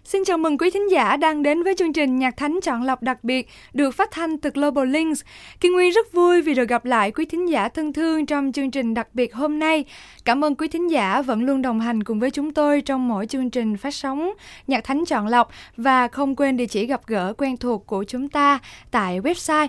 Xin chào mừng quý thính giả đang đến với chương trình Nhạc Thánh Chọn Lọc đặc biệt được phát thanh từ Global Links. Kim Nguyên rất vui vì được gặp lại quý thính giả thân thương trong chương trình đặc biệt hôm nay. Cảm ơn quý thính giả vẫn luôn đồng hành cùng với chúng tôi trong mỗi chương trình phát sóng Nhạc Thánh Chọn Lọc, và không quên địa chỉ gặp gỡ quen thuộc của chúng ta tại website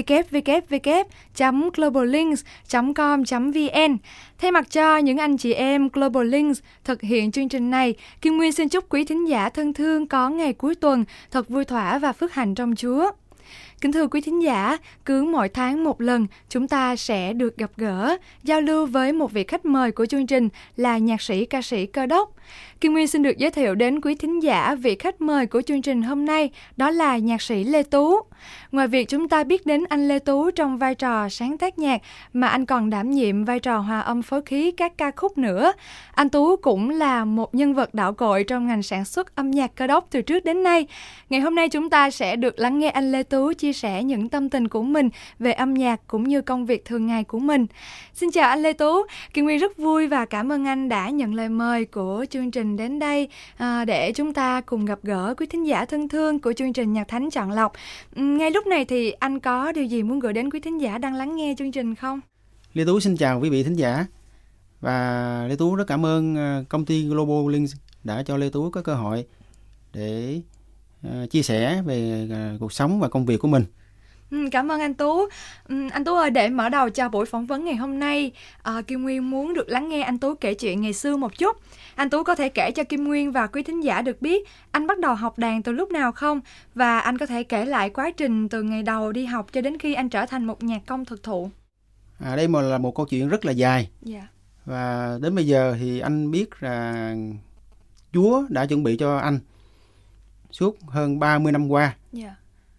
www.globallinks.com.vn. Thay mặt cho những anh chị em Global Links thực hiện chương trình này, Kim Nguyên xin chúc quý thính giả thân thương có ngày cuối tuần thật vui thỏa và phước hạnh trong Chúa. Kính thưa quý thính giả, cứ mỗi tháng một lần chúng ta sẽ được gặp gỡ, giao lưu với một vị khách mời của chương trình là nhạc sĩ, ca sĩ Cơ Đốc. Kim Nguyên xin được giới thiệu đến quý thính giả vị khách mời của chương trình hôm nay, đó là nhạc sĩ Lê Tú. Ngoài việc chúng ta biết đến anh Lê Tú trong vai trò sáng tác nhạc, mà anh còn đảm nhiệm vai trò hòa âm phối khí các ca khúc nữa. Anh Tú cũng là một nhân vật đạo cội trong ngành sản xuất âm nhạc Cơ Đốc từ trước đến nay. Ngày hôm nay chúng ta sẽ được lắng nghe anh Lê Tú chia sẻ những tâm tình của mình về âm nhạc cũng như công việc thường ngày của mình. Xin chào anh Lê Tú, Kim Nguyên rất vui và cảm ơn anh đã nhận lời mời của chương trình đến đây để chúng ta cùng gặp gỡ quý thính giả thân thương của chương trình Nhạc Thánh Chọn Lọc. Ngay lúc này thì anh có điều gì muốn gửi đến quý thính giả đang lắng nghe chương trình không? Lê Tú xin chào quý vị thính giả, và Lê Tú rất cảm ơn công ty Global Links đã cho Lê Tú có cơ hội để chia sẻ về cuộc sống và công việc của mình. Cảm ơn anh Tú. Anh Tú ơi, để mở đầu cho buổi phỏng vấn ngày hôm nay, Kim Nguyên muốn được lắng nghe anh Tú kể chuyện ngày xưa một chút. Anh Tú có thể kể cho Kim Nguyên và quý thính giả được biết anh bắt đầu học đàn từ lúc nào không? Và anh có thể kể lại quá trình từ ngày đầu đi học cho đến khi anh trở thành một nhạc công thực thụ. Đây là một câu chuyện rất là dài. Yeah. Và đến bây giờ thì anh biết là Chúa đã chuẩn bị cho anh suốt hơn 30 năm qua. Yeah.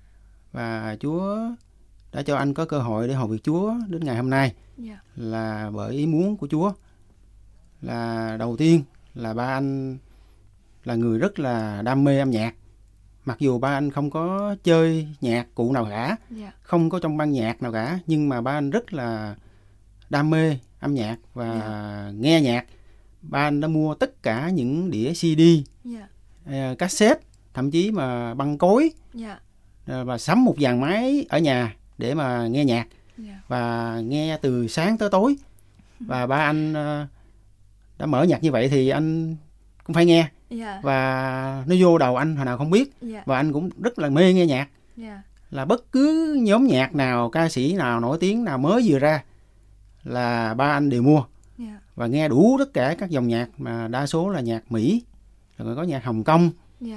Và Chúa đã cho anh có cơ hội để hầu việc Chúa đến ngày hôm nay. Yeah. Là bởi ý muốn của Chúa. Là đầu tiên là ba anh là người rất là đam mê âm nhạc. Mặc dù ba anh không có chơi nhạc cụ nào cả, Yeah. không có trong ban nhạc nào cả, nhưng mà ba anh rất là đam mê âm nhạc và nghe nhạc. Ba anh đã mua tất cả những đĩa CD, cassette, thậm chí mà băng cối, và sắm một dàn máy ở nhà để mà nghe nhạc, và nghe từ sáng tới tối. Và ba anh đã mở nhạc như vậy thì anh cũng phải nghe. Và nó vô đầu anh hồi nào không biết. Và anh cũng rất là mê nghe nhạc. Là bất cứ nhóm nhạc nào, ca sĩ nào nổi tiếng nào mới vừa ra là ba anh đều mua. Và nghe đủ tất cả các dòng nhạc, mà đa số là nhạc Mỹ, rồi có nhạc Hồng Kông.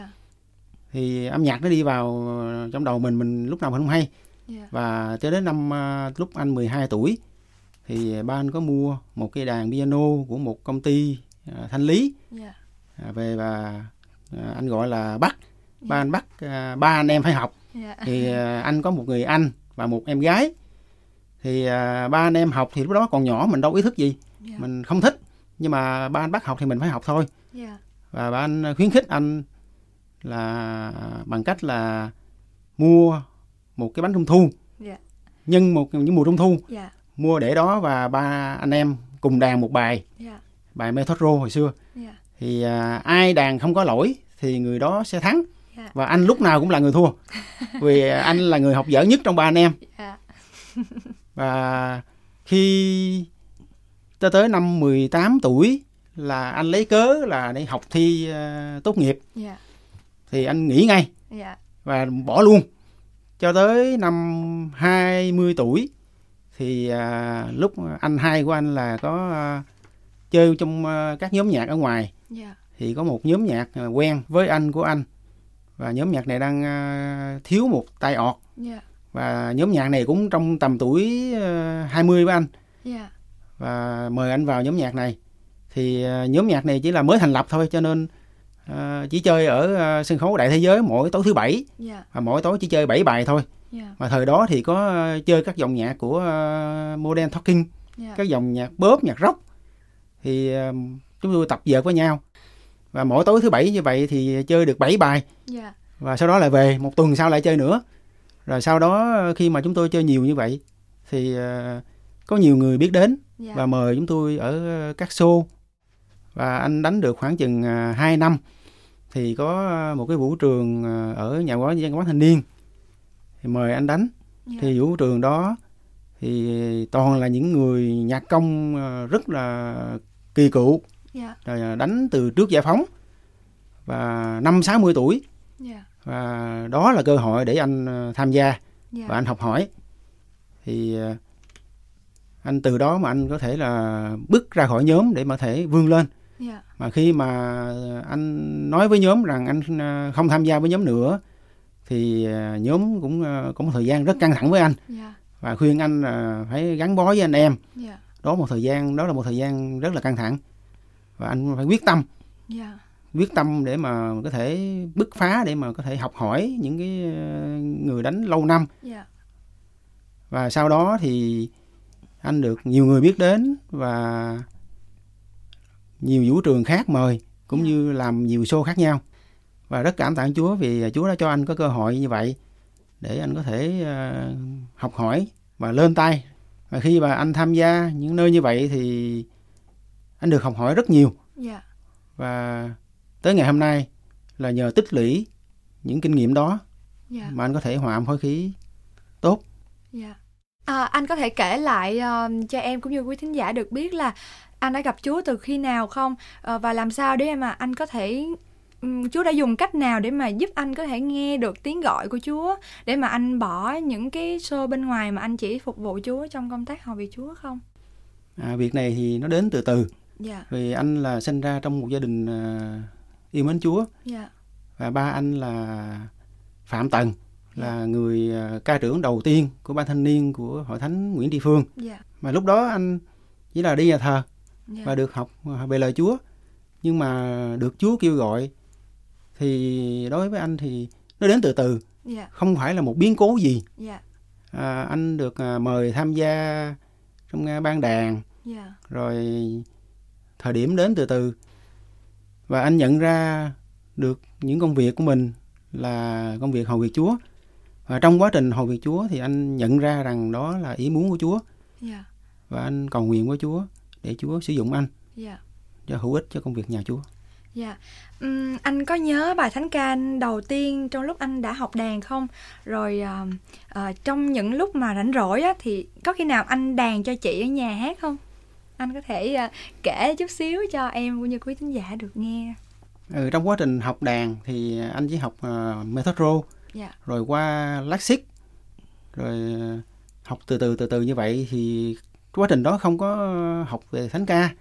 Thì âm nhạc nó đi vào trong đầu mình lúc nào mình không hay. Và cho đến lúc anh 12 tuổi thì ba anh có mua một cây đàn piano của một công ty thanh lý về, và anh gọi là bắt. Ba anh bắt ba anh em phải học. Thì anh có một người anh và một em gái. Thì ba anh em học thì lúc đó còn nhỏ, mình đâu ý thức gì, mình không thích, nhưng mà ba anh bắt học thì mình phải học thôi. Và ba anh khuyến khích anh là bằng cách là mua một cái bánh trung thu, nhân những mùa trung thu, mua để đó, và ba anh em cùng đàn một bài, bài Method Row hồi xưa. Thì ai đàn không có lỗi thì người đó sẽ thắng. Và anh lúc nào cũng là người thua, vì anh là người học dở nhất trong ba anh em. Và khi tới năm 18 tuổi là anh lấy cớ là để học thi tốt nghiệp. Thì anh nghỉ ngay và bỏ luôn. Cho tới năm 20 tuổi thì lúc anh hai của anh là có chơi trong các nhóm nhạc ở ngoài. Thì có một nhóm nhạc quen với anh của anh, và nhóm nhạc này đang thiếu một tay ọt. Và nhóm nhạc này cũng trong tầm tuổi 20 với anh. Và mời anh vào nhóm nhạc này. Thì nhóm nhạc này chỉ là mới thành lập thôi, cho nên chỉ chơi ở sân khấu Đại Thế Giới mỗi tối thứ Bảy. Và mỗi tối chỉ chơi 7 bài thôi. Mà thời đó thì có chơi các dòng nhạc của Modern Talking, các dòng nhạc pop, nhạc rock. Thì chúng tôi tập dượt với nhau. Và mỗi tối thứ Bảy như vậy thì chơi được 7 bài. Và sau đó lại về, một tuần sau lại chơi nữa. Rồi sau đó khi mà chúng tôi chơi nhiều như vậy thì có nhiều người biết đến và mời chúng tôi ở các show. Và anh đánh được khoảng chừng 2 năm thì có một cái vũ trường ở nhà văn hóa thanh niên thì mời anh đánh. Thì vũ trường đó thì toàn là những người nhạc công rất là kỳ cựu, rồi đánh từ trước giải phóng và 50-60 tuổi. Và đó là cơ hội để anh tham gia và anh học hỏi. Thì anh từ đó mà anh có thể là bước ra khỏi nhóm để mà thể vươn lên. Mà khi mà anh nói với nhóm rằng anh không tham gia với nhóm nữa thì nhóm cũng có một thời gian rất căng thẳng với anh và khuyên anh là phải gắn bó với anh em. Đó là một thời gian rất là căng thẳng và anh phải quyết tâm để mà có thể bứt phá, để mà có thể học hỏi những cái người đánh lâu năm. Và sau đó thì anh được nhiều người biết đến và nhiều vũ trường khác mời, cũng như làm nhiều show khác nhau. Và rất cảm tạ Chúa vì Chúa đã cho anh có cơ hội như vậy để anh có thể học hỏi và lên tay. Và khi mà anh tham gia những nơi như vậy thì anh được học hỏi rất nhiều. Và tới ngày hôm nay là nhờ tích lũy những kinh nghiệm đó mà anh có thể hòa âm phối khí tốt. Anh có thể kể lại cho em cũng như quý thính giả được biết là anh đã gặp Chúa từ khi nào không? Và làm sao để mà anh có thể... Chúa đã dùng cách nào để mà giúp anh có thể nghe được tiếng gọi của Chúa, để mà anh bỏ những cái show bên ngoài mà anh chỉ phục vụ Chúa trong công tác hầu việc Chúa không? Việc này thì nó đến từ từ. Vì anh là sinh ra trong một gia đình yêu mến Chúa. Và ba anh là Phạm Tần, là người ca trưởng đầu tiên của ban thanh niên của Hội Thánh Nguyễn Tri Phương. Mà lúc đó anh chỉ là đi nhà thờ và được học về lời Chúa. Nhưng mà được Chúa kêu gọi thì đối với anh thì nó đến từ từ, không phải là một biến cố gì. Anh được mời tham gia trong ban đàn, rồi thời điểm đến từ từ. Và anh nhận ra được những công việc của mình là công việc hầu việc Chúa. Và trong quá trình hầu việc Chúa thì anh nhận ra rằng đó là ý muốn của Chúa. Và anh cầu nguyện với Chúa để Chúa sử dụng anh cho hữu ích cho công việc nhà Chúa. Anh có nhớ bài thánh ca đầu tiên trong lúc anh đã học đàn không? Rồi trong những lúc mà rảnh rỗi á, thì có khi nào anh đàn cho chị ở nhà hát không? Anh có thể kể chút xíu cho em cũng như quý thính giả được nghe. Trong quá trình học đàn thì anh chỉ học method rồi qua classic, rồi học từ từ như vậy. Thì quá trình đó không có học về thánh ca.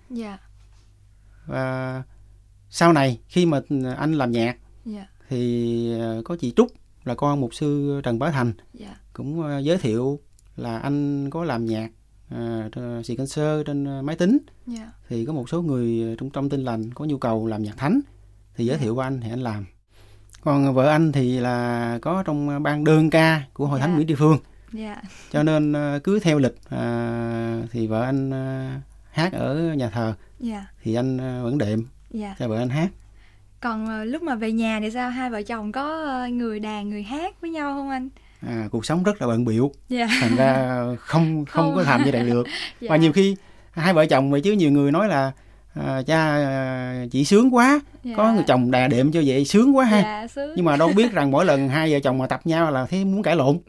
Và sau này khi mà anh làm nhạc thì có chị Trúc là con mục sư Trần Bá Thành cũng giới thiệu là anh có làm nhạc xì concert trên máy tính. Thì có một số người trong Tin Lành có nhu cầu làm nhạc thánh thì giới thiệu qua anh thì anh làm. Còn vợ anh thì là có trong ban đơn ca của Hội Thánh Nguyễn Tri Phương. Cho nên cứ theo lịch thì vợ anh hát ở nhà thờ thì anh vẫn đệm cho vợ anh hát. Còn lúc mà về nhà thì sao? Hai vợ chồng có người đàn người hát với nhau không anh? Cuộc sống rất là bận bịu, thành ra không có làm như vậy được. Và nhiều khi hai vợ chồng vậy chứ nhiều người nói là cha chị sướng quá, có người chồng đà đệm cho vậy sướng quá ha. Nhưng mà đâu biết rằng mỗi lần hai vợ chồng mà tập nhau là thấy muốn cãi lộn.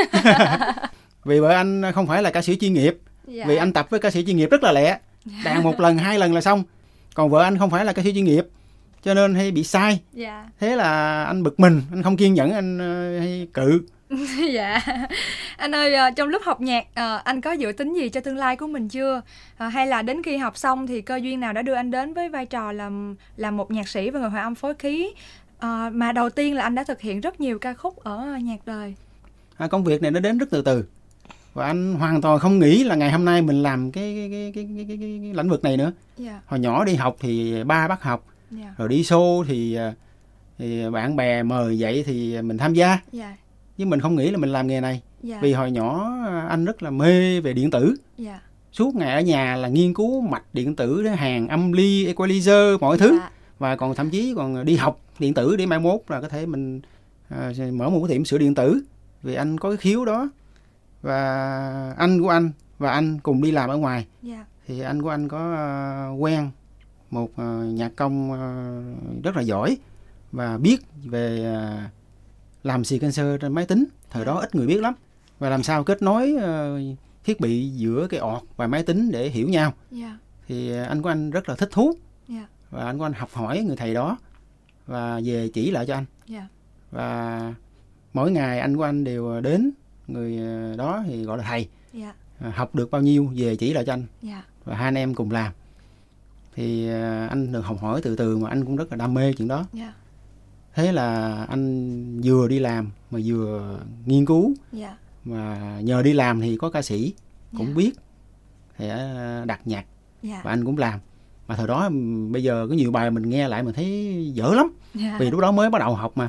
Vì vợ anh không phải là ca sĩ chuyên nghiệp. Vì anh tập với ca sĩ chuyên nghiệp rất là lẹ, đàn một lần 2 lần là xong. Còn vợ anh không phải là ca sĩ chuyên nghiệp cho nên hay bị sai. Thế là anh bực mình, anh không kiên nhẫn, anh hay cự. Anh ơi, trong lúc học nhạc anh có dự tính gì cho tương lai của mình chưa? Hay là đến khi học xong thì cơ duyên nào đã đưa anh đến với vai trò là một nhạc sĩ và người hòa âm phối khí, mà đầu tiên là anh đã thực hiện rất nhiều ca khúc ở nhạc đời? Công việc này nó đến rất từ từ. Và anh hoàn toàn không nghĩ là ngày hôm nay mình làm cái lĩnh vực này nữa. Hồi nhỏ đi học thì ba bắt học, rồi đi show thì bạn bè mời vậy thì mình tham gia. Nhưng mình không nghĩ là mình làm nghề này. Vì hồi nhỏ anh rất là mê về điện tử. Suốt ngày ở nhà là nghiên cứu mạch điện tử, hàng âm ly, equalizer, mọi thứ. Và còn thậm chí còn đi học điện tử để mai mốt là có thể mình mở một cái tiệm sửa điện tử. Vì anh có cái khiếu đó. Và anh của anh và anh cùng đi làm ở ngoài. Thì anh của anh có quen một nhạc công rất là giỏi và biết về làm sequencer trên máy tính. Thời đó ít người biết lắm. Và làm sao kết nối thiết bị giữa cái ọt và máy tính để hiểu nhau. Thì anh của anh rất là thích thú. Và anh của anh học hỏi người thầy đó và về chỉ lại cho anh. Và mỗi ngày anh của anh đều đến người đó thì gọi là thầy. Học được bao nhiêu về chỉ lại cho anh. Và hai anh em cùng làm. Thì anh được học hỏi từ từ mà anh cũng rất là đam mê chuyện đó. Thế là anh vừa đi làm mà vừa nghiên cứu. Mà nhờ đi làm thì có ca sĩ cũng biết thì đặt nhạc và anh cũng làm. Mà thời đó bây giờ có nhiều bài mình nghe lại mình thấy dở lắm. Vì lúc đó mới bắt đầu học mà.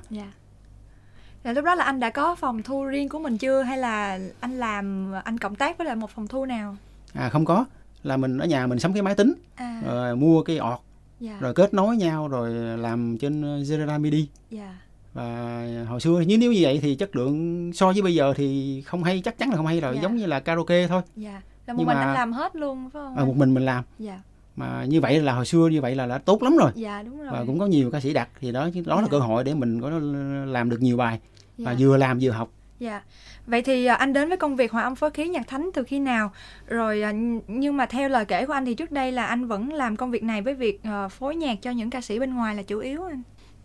Lúc đó là anh đã có phòng thu riêng của mình chưa, hay là anh cộng tác với lại một phòng thu nào? Không có, là mình ở nhà mình sắm cái máy tính, rồi mua cái ọt, rồi kết nối nhau rồi làm trên General MIDI. Và hồi xưa nếu như vậy thì chất lượng so với bây giờ thì không hay, chắc chắn là không hay rồi, giống như là karaoke thôi. Là một mình anh làm hết luôn phải không? Một mình làm. Mà như vậy là hồi xưa như vậy là đã tốt lắm rồi. Đúng rồi. Và cũng có nhiều ca sĩ đặt thì đó là cơ hội để mình có làm được nhiều bài và vừa làm vừa học. Vậy thì anh đến với công việc hòa âm phối khí nhạc thánh từ khi nào? Rồi nhưng mà theo lời kể của anh thì trước đây là anh vẫn làm công việc này với việc phối nhạc cho những ca sĩ bên ngoài là chủ yếu anh.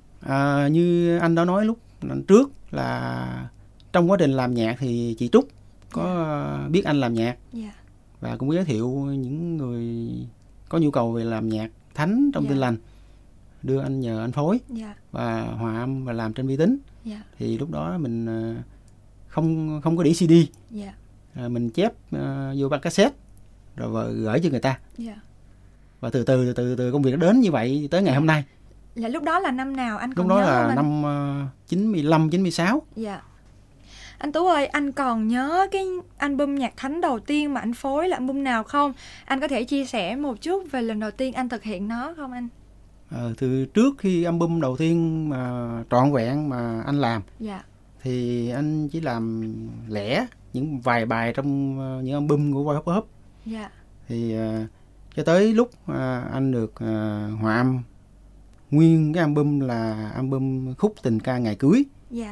Như anh đã nói lúc trước là trong quá trình làm nhạc thì chị Trúc có biết anh làm nhạc và cũng giới thiệu những người có nhu cầu về làm nhạc thánh trong Tin Lành, đưa anh nhờ anh phối và hòa âm và làm trên vi tính. Thì lúc đó mình không có đĩa CD, mình chép vô băng cassette rồi gửi cho người ta. Và từ từ công việc nó đến như vậy tới ngày hôm nay. Là lúc đó là năm nào anh còn nhớ? Lúc đó nhớ là năm 95, 96. Anh Tú ơi, anh còn nhớ cái album nhạc thánh đầu tiên mà anh phối là album nào không? Anh có thể chia sẻ một chút về lần đầu tiên anh thực hiện nó không anh? Từ trước khi album đầu tiên mà trọn vẹn mà anh làm thì anh chỉ làm lẻ những vài bài trong những album của Voice Hop Hop. Thì cho tới lúc anh được hòa âm nguyên cái album là album Khúc Tình Ca Ngày Cưới.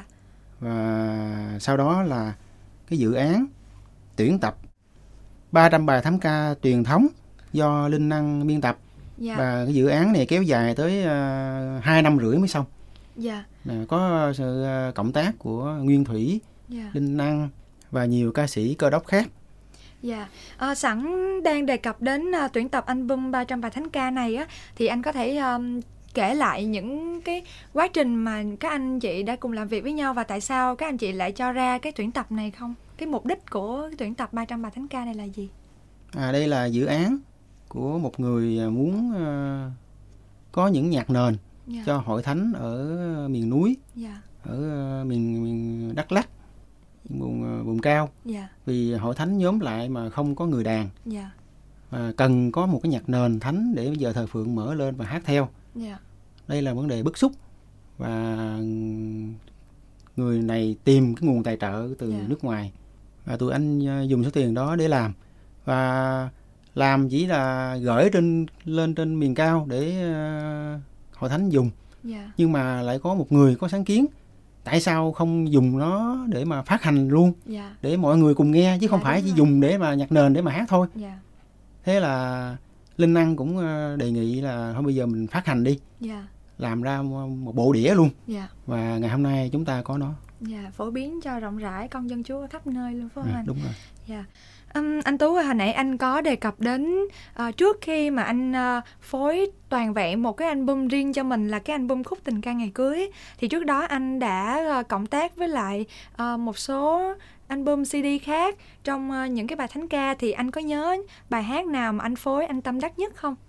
Và sau đó là cái dự án tuyển tập 300 bài thánh ca truyền thống do Linh Năng biên tập. Và cái dự án này kéo dài tới 2 năm rưỡi mới xong. Có sự cộng tác của Nguyên Thủy, Linh Năng và nhiều ca sĩ cơ đốc khác. Sẵn đang đề cập đến tuyển tập album 300 bài thánh ca này á, thì anh có thể kể lại những cái quá trình mà các anh chị đã cùng làm việc với nhau và tại sao các anh chị lại cho ra cái tuyển tập này không? Cái mục đích của cái tuyển tập 300 bài thánh ca này là gì? Đây là dự án của một người muốn có những nhạc nền cho hội thánh ở miền núi, ở miền Đắk Lắk, vùng cao. Vì hội thánh nhóm lại mà không có người đàn, và cần có một cái nhạc nền thánh để giờ thờ phượng mở lên và hát theo. Đây là vấn đề bức xúc và người này tìm cái nguồn tài trợ từ nước ngoài và tụi anh dùng số tiền đó để làm, và làm chỉ là gửi lên trên miền cao để hội thánh dùng. Nhưng mà lại có một người có sáng kiến tại sao không dùng nó để mà phát hành luôn, để mọi người cùng nghe chứ không phải chỉ dùng để mà nhạc nền để mà hát thôi. Thế là Linh Năng cũng đề nghị là thôi bây giờ mình phát hành đi, làm ra một bộ đĩa luôn. Và ngày hôm nay chúng ta có nó. Phổ biến cho rộng rãi con dân Chúa ở khắp nơi luôn phải không anh? Đúng rồi. Anh Tú hồi nãy anh có đề cập đến trước khi mà anh phối toàn vẹn một cái album riêng cho mình là cái album Khúc Tình Ca Ngày Cưới, thì trước đó anh đã cộng tác với lại một số album CD khác trong những cái bài thánh ca, thì anh có nhớ bài hát nào mà anh phối anh tâm đắc nhất không?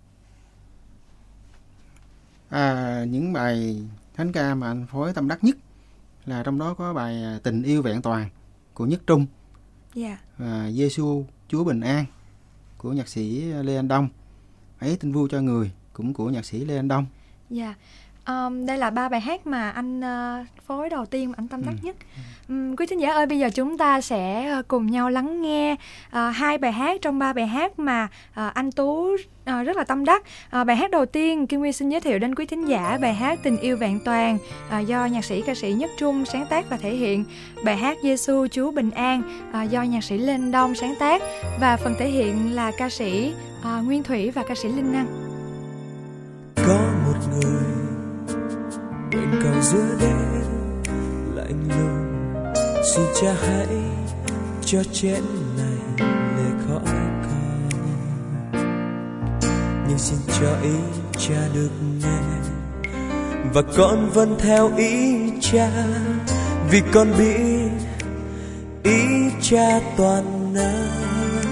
Những bài thánh ca mà anh phối tâm đắc nhất là trong đó có bài Tình Yêu Vẹn Toàn của Nhất Trung, và Giê-xu Chúa Bình An của nhạc sĩ Lê Anh Đông, Ấy Tin Vui Cho Người cũng của nhạc sĩ Lê Anh Đông. Đây là 3 bài hát mà anh phối đầu tiên mà anh tâm đắc nhất. Quý thính giả ơi, bây giờ chúng ta sẽ cùng nhau lắng nghe 2 bài hát trong 3 bài hát mà anh Tú rất là tâm đắc. Bài hát đầu tiên, Kim Nguyên xin giới thiệu đến quý thính giả bài hát Tình Yêu Vẹn Toàn do nhạc sĩ ca sĩ Nhất Trung sáng tác và thể hiện. Bài hát Giê-xu Chúa Bình An do nhạc sĩ Lê Anh Đông sáng tác, và phần thể hiện là ca sĩ Nguyên Thủy và ca sĩ Linh Năng. Có một người bên cầu giữa đêm lạnh lùng, xin cha hãy cho chén này lệ khỏi con, nhưng xin cho ý cha được nghe, và con vẫn theo ý cha, vì con biết ý cha toàn năng.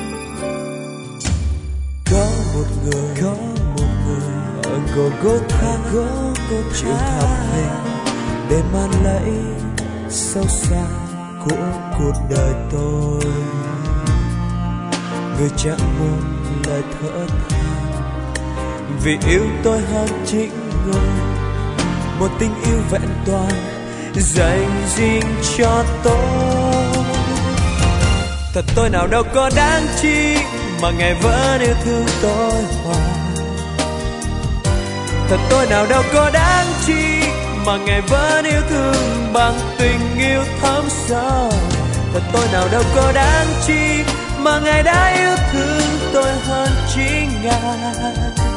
Có một người ở Golgotha chịu thập hình để mang lấy sâu xa của cuộc đời tôi, người chẳng buồn lời thở than, vì yêu tôi hơn chính người, một tình yêu vẹn toàn dành riêng cho tôi. Thật tôi nào đâu có đáng chi mà Ngài vẫn yêu thương tôi hoài. Thật tôi nào đâu có đáng chi mà Ngài vẫn yêu thương bằng tình yêu thấm sâu. Thật tôi nào đâu có đáng chi mà Ngài đã yêu thương tôi hơn chính Ngài.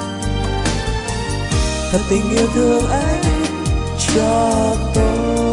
Thật tình yêu thương ấy cho tôi.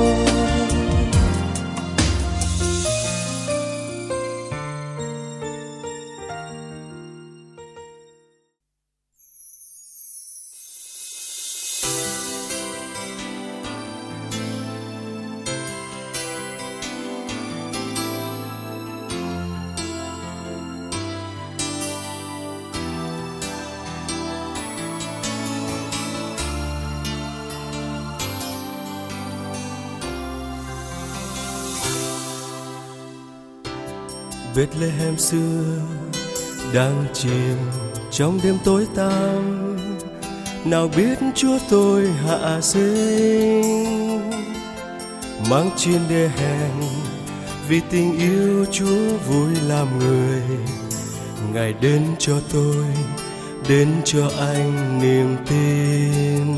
Bethlehem xưa đang chìm trong đêm tối tăm, nào biết Chúa tôi hạ sinh, mang chiên đê hèn vì tình yêu Chúa vui làm người. Ngài đến cho tôi, đến cho anh niềm tin.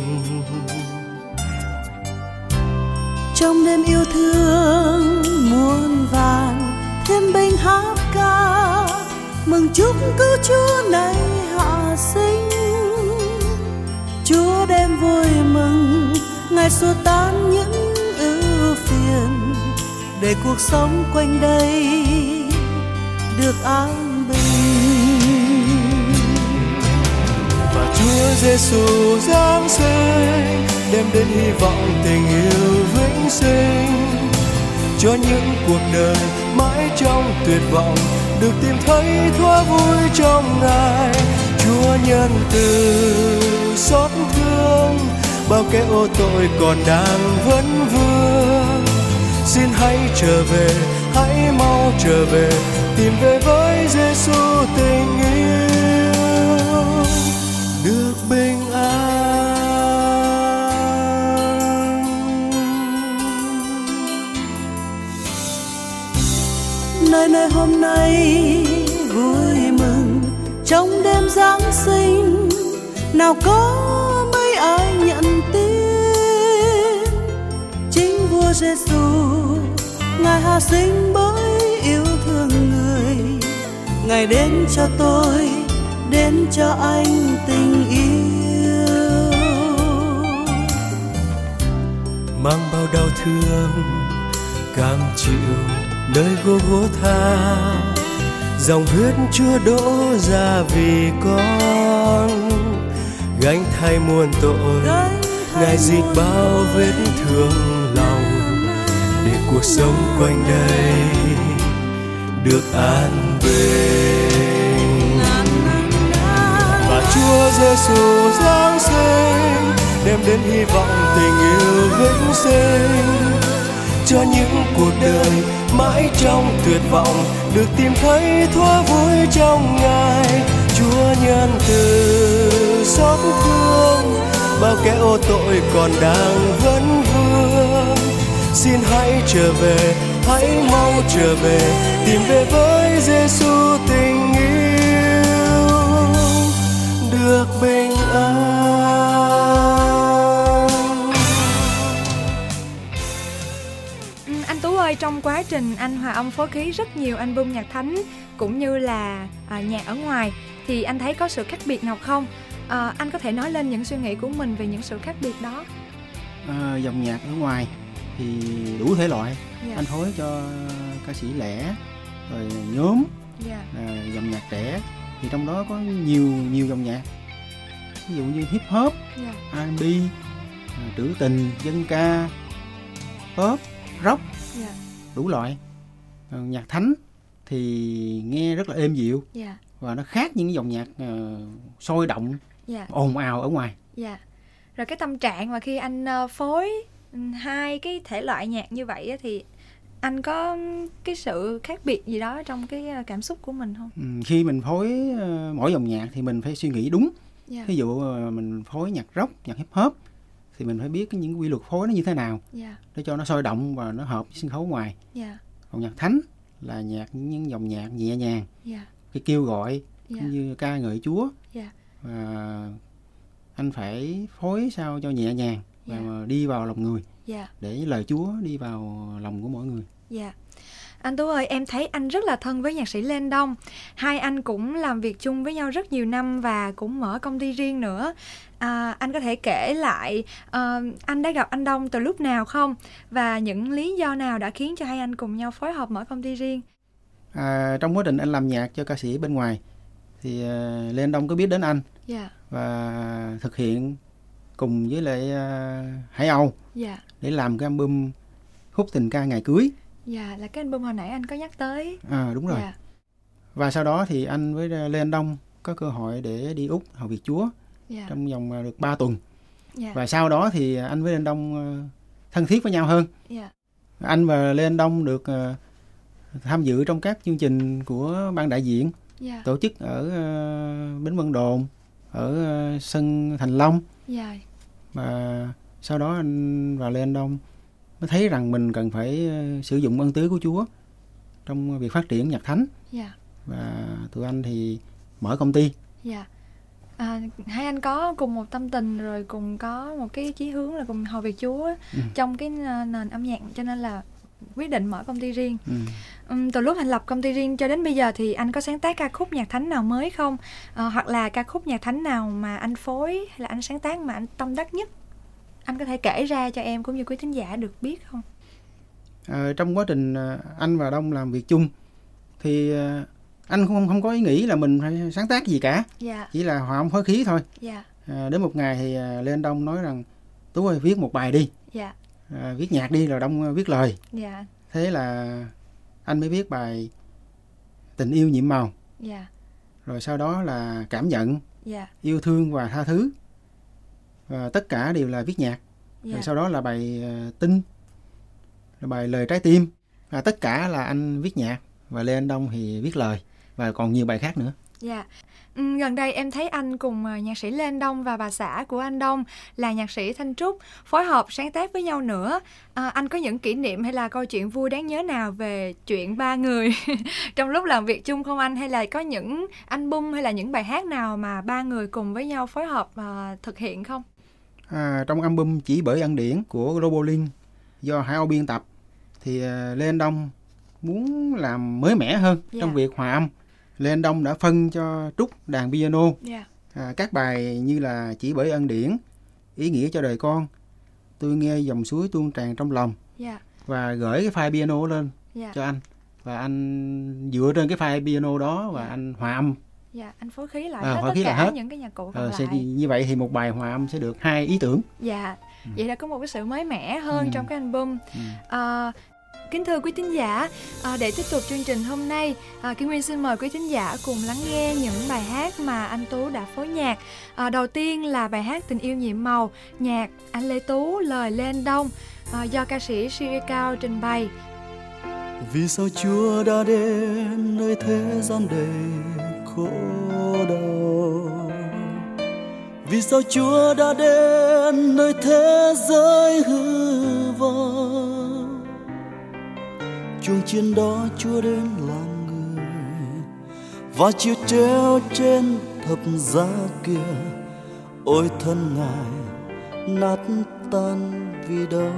Trong đêm yêu thương muôn vàn, thêm bình hát ca mừng chúc cứu Chúa này hạ sinh. Chúa đem vui mừng, Ngài xua tan những ưu phiền, để cuộc sống quanh đây được an bình. Và Chúa Giê-xu giáng sinh, đem đến hy vọng tình yêu vĩnh sinh, cho những cuộc đời mãi trong tuyệt vọng được tìm thấy thỏa vui trong Ngài. Chúa nhân từ xót thương bao kẻ ô tội còn đang vấn vương. Xin hãy trở về, hãy mau trở về, tìm về với Giê-xu tình yêu được bình an. Nơi nơi hôm nay vui mừng trong đêm Giáng sinh, nào có mấy ai nhận tin chính vua Giê-xu, Ngài hạ sinh bởi yêu thương người. Ngài đến cho tôi, đến cho anh tình yêu, mang bao đau thương cam chịu nơi Golgotha, dòng huyết Chúa đổ ra vì con, gánh thay muôn tội, Ngài dịt bao vết thương lòng, để cuộc sống quanh đây được an bình. Và Chúa Giê-xu giáng sinh, đem đến hy vọng tình yêu vĩnh sinh, cho những cuộc đời mãi trong tuyệt vọng được tìm thấy thỏa vui trong Ngài. Chúa nhân từ xót thương bao kẻ ô tội còn đang vấn vương. Xin hãy trở về, hãy mau trở về, tìm về với Giêsu tình yêu được bình an. Anh Tú ơi, trong quá trình anh hòa âm phối khí rất nhiều album nhạc thánh cũng như là nhạc ở ngoài thì anh thấy có sự khác biệt nào không? Anh có thể nói lên những suy nghĩ của mình về những sự khác biệt đó. Dòng nhạc ở ngoài thì đủ thể loại. Yeah. Anh phối cho ca sĩ lẻ, rồi nhóm, Yeah. dòng nhạc trẻ thì trong đó có nhiều dòng nhạc, ví dụ như hip hop, Yeah. R&B, trữ tình, dân ca, pop, rock, Yeah. đủ loại. Nhạc thánh thì nghe rất là êm dịu, Yeah. và nó khác những cái dòng nhạc sôi động, Yeah. ồn ào ở ngoài. Yeah. Rồi cái tâm trạng mà khi anh phối hai cái thể loại nhạc như vậy á, thì anh có cái sự khác biệt gì đó trong cái cảm xúc của mình không? Khi mình phối mỗi dòng nhạc thì mình phải suy nghĩ đúng. Yeah. Ví dụ mình phối nhạc rock, nhạc hip hop thì mình phải biết những quy luật phối nó như thế nào, Yeah. để cho nó sôi động và nó hợp với sân khấu ngoài. Yeah. Còn nhạc thánh là những dòng nhạc nhẹ nhàng, Yeah. cái kêu gọi Yeah. như ca ngợi Chúa. Yeah. Và anh phải phối sao cho nhẹ nhàng và Yeah. đi vào lòng người, Yeah. để lời Chúa đi vào lòng của mỗi người. Yeah. Anh Tú ơi, em thấy anh rất là thân với nhạc sĩ Lê Anh Đông. Hai anh cũng làm việc chung với nhau rất nhiều năm và cũng mở công ty riêng nữa. Anh có thể kể lại anh đã gặp anh Đông từ lúc nào không? Và những lý do nào đã khiến cho hai anh cùng nhau phối hợp mở công ty riêng? Trong quá trình anh làm nhạc cho ca sĩ bên ngoài thì Lê Anh Đông có biết đến anh. Yeah. Và thực hiện cùng với lại Hải Âu. Yeah. Để làm cái album Khúc Tình Ca Ngày Cưới. Dạ, là cái album hồi nãy anh có nhắc tới. Đúng rồi. Yeah. Và sau đó thì anh với Lê Anh Đông có cơ hội để đi Úc hầu việc Chúa. Yeah. Trong vòng được 3 tuần. Yeah. Và sau đó thì anh với Lê Anh Đông thân thiết với nhau hơn. Yeah. Anh và Lê Anh Đông được tham dự trong các chương trình của ban đại diện. Yeah. Tổ chức ở Bến Vân Đồn, ở sân Thành Long. Yeah. Và sau đó anh và Lê Anh Đông mới thấy rằng mình cần phải sử dụng ân tứ của Chúa trong việc phát triển nhạc thánh. Yeah. Và tụi anh thì mở công ty. Yeah. Hai anh có cùng một tâm tình rồi cùng có một cái chí hướng là cùng hầu việc Chúa trong cái nền âm nhạc, cho nên là quyết định mở công ty riêng. Từ lúc thành lập công ty riêng cho đến bây giờ thì anh có sáng tác ca khúc nhạc thánh nào mới không? Hoặc là ca khúc nhạc thánh nào mà anh phối hay là anh sáng tác mà anh tâm đắc nhất? Anh có thể kể ra cho em cũng như quý thính giả được biết không? Trong quá trình anh và Đông làm việc chung thì anh không có ý nghĩ là mình phải sáng tác gì cả. Yeah. Chỉ là hòa âm phối khí thôi. Yeah. Đến một ngày thì Lê Anh Đông nói rằng Tú ơi, viết một bài đi. Yeah. Viết nhạc đi rồi Đông viết lời. Yeah. Thế là anh mới viết bài Tình Yêu Nhiệm Màu. Yeah. Rồi sau đó là Cảm Nhận. Yeah. Yêu Thương và Tha Thứ. Và tất cả đều là viết nhạc. Yeah. Rồi sau đó là bài Tin, rồi bài Lời Trái Tim. Và tất cả là anh viết nhạc và Lê Anh Đông thì viết lời, và còn nhiều bài khác nữa. Yeah. Gần đây em thấy anh cùng nhạc sĩ Lê Anh Đông và bà xã của anh Đông là nhạc sĩ Thanh Trúc phối hợp sáng tác với nhau nữa. Anh có những kỷ niệm hay là câu chuyện vui đáng nhớ nào về chuyện ba người trong lúc làm việc chung không anh? Hay là có những album hay là những bài hát nào mà ba người cùng với nhau phối hợp thực hiện không? Trong album Chỉ Bởi Ân Điển của Global Link do Hải Âu biên tập thì Lê Anh Đông muốn làm mới mẻ hơn trong việc hòa âm. Lê Anh Đông đã phân cho Trúc đàn piano. Yeah. Các bài như là Chỉ Bởi Ân Điển, Ý Nghĩa Cho Đời Con, Tôi Nghe Dòng Suối Tuôn Tràn Trong Lòng. Yeah. Và gửi cái file piano lên cho anh. Và anh dựa trên cái file piano đó và anh hòa âm. Dạ, anh phối khí lại tất cả những cái nhạc cụ còn lại. Như vậy thì một bài hòa âm sẽ được 2 ý tưởng. Dạ, vậy là có một cái sự mới mẻ hơn trong cái album. Kính thưa quý thính giả, để tiếp tục chương trình hôm nay, Kim Nguyên xin mời quý thính giả cùng lắng nghe những bài hát mà anh Tú đã phối nhạc. Đầu tiên là bài hát Tình Yêu Nhiệm Màu, nhạc anh Lê Tú, lời Lê Anh Đông, do ca sĩ Siri Cao trình bày. Vì sao Chúa đã đến nơi thế gian đầy khổ đau, Vì sao Chúa đã đến nơi thế giới hư vô? Chuông chiên đó Chúa đến làm người, và chiều treo trên thập giá kia. Ôi thân Ngài nát tan vì đâu?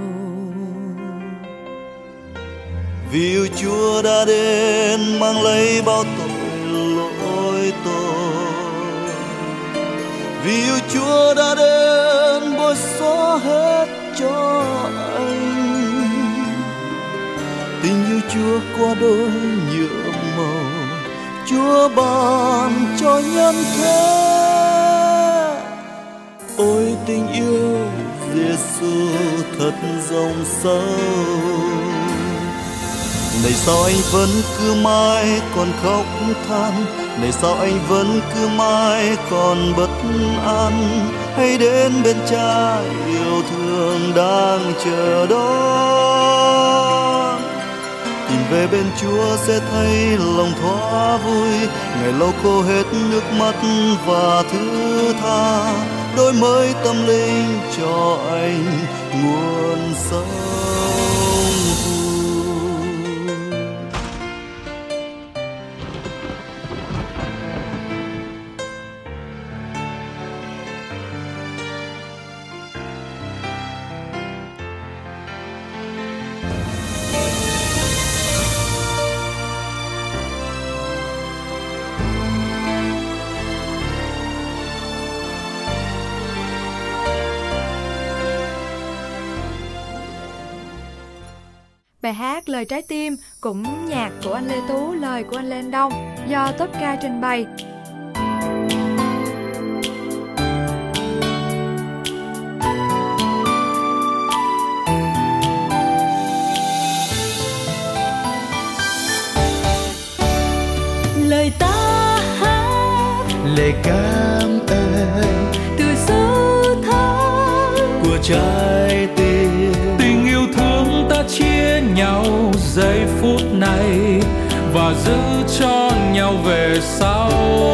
Vì yêu Chúa đã đến mang lấy bao tội lỗi tôi. Vì yêu Chúa đã đến bôi xóa hết cho anh. Tình yêu Chúa qua đôi nhựa màu, Chúa ban cho nhân thế. Ôi tình yêu Giêsu thật rộng sâu. Này sao anh vẫn cứ mãi còn khóc than? Này sao anh vẫn cứ mãi còn bất an? Hãy đến bên Cha yêu thương đang chờ đón. Tìm về bên Chúa sẽ thấy lòng thoa vui. Ngày lâu khô hết nước mắt và thứ tha, đổi mới tâm linh cho anh nguồn sống. Bài hát Lời Trái Tim cũng nhạc của anh Lê Tú, lời của anh Lê Anh Đông do Top Ca trình bày. Lời ta hát lời cảm ơn từ sâu thẳm của trái tim. Tình yêu thương ta chia nhau giây phút này và giữ cho nhau về sau.